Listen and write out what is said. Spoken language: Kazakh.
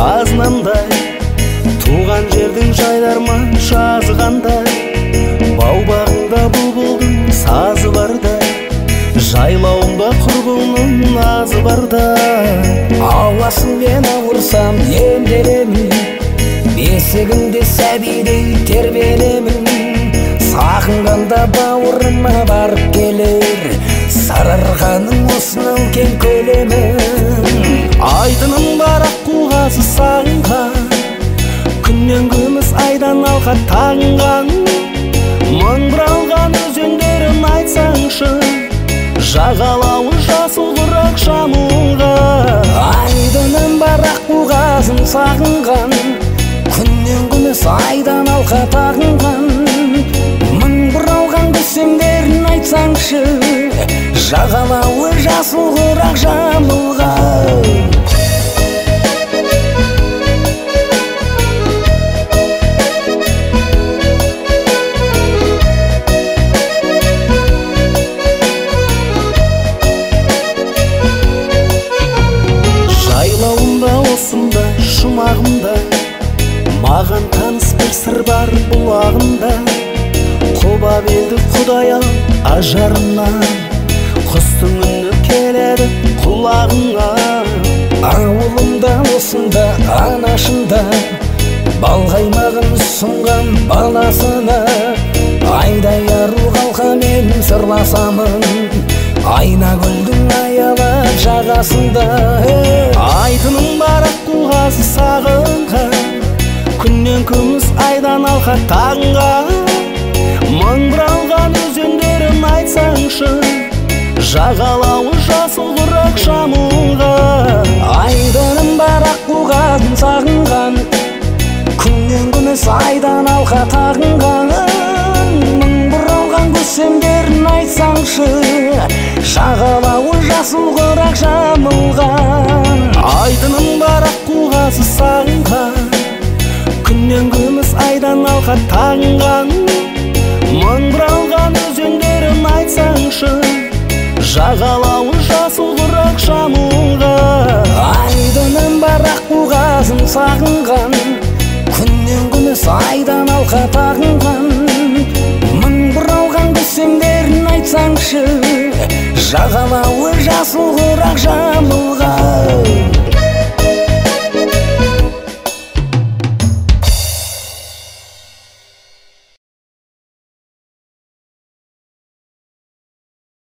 азынандай, туған жердің жайдарман жазғандай, бау-бағыңда бұлбұлдың сазы бардай, жайлауында құрбыңның назы бардай. Ауасымен ауырсам емделемін, бесігімде сәбидей тербелемін. Сағынғанда бауырыма барып келер, сарыарқаның осынау кең көлемін. Айдының бар аққу-қазы сағынған, күннен күміс айдан алқа тағынған. Мың бұралған өзендерін айтсаңшы, жағалауы жасыл құрақ жамылған. Айдының бар аққу-қазын сағынған, күннен күміс айдан алқа тағынған. Мың бұралған көсемдерін айтсаңшы, жағалауы жасыл құрақ жамылған. Жайлауында осында жұмағында, маған таныс бір сыр бар бұлағында. Құба белді Құдай-ау ажарынан, құстың үні келеді құлағыңа. Ауылымда осында анашында, балқаймағын сұнған баласына. Айдай ару қалқамен сырласамын, Айнагүлдің аялап жағасында. Айдының бар аққу-қазы сағынған, күннен күміс айдан алқа тағынған. Мың бұралған өзендерін айтсаңшы, жағалауы жасыл құрақ жамылған. Айдының бар аққу-қазын сағынған, күннен күміс айдан алқа тағынған. Мың бұралған көсемдерін айтсаңшы, жағалауы жасыл құрақ жамылған. Айдының бар аққу-қазы сағынған, күннен күміс айдан алқа тағынған. Мың бұралған өзендерін айтсаңшы, жағалауы жасыл құрақ жамылған. Айдының бар аққу-қазын сағынған, күннен күміс айдан алқа тағынған. Мың бұралған көсемдерін айтсаңшы, жағалауы жасыл құрақ жамылған.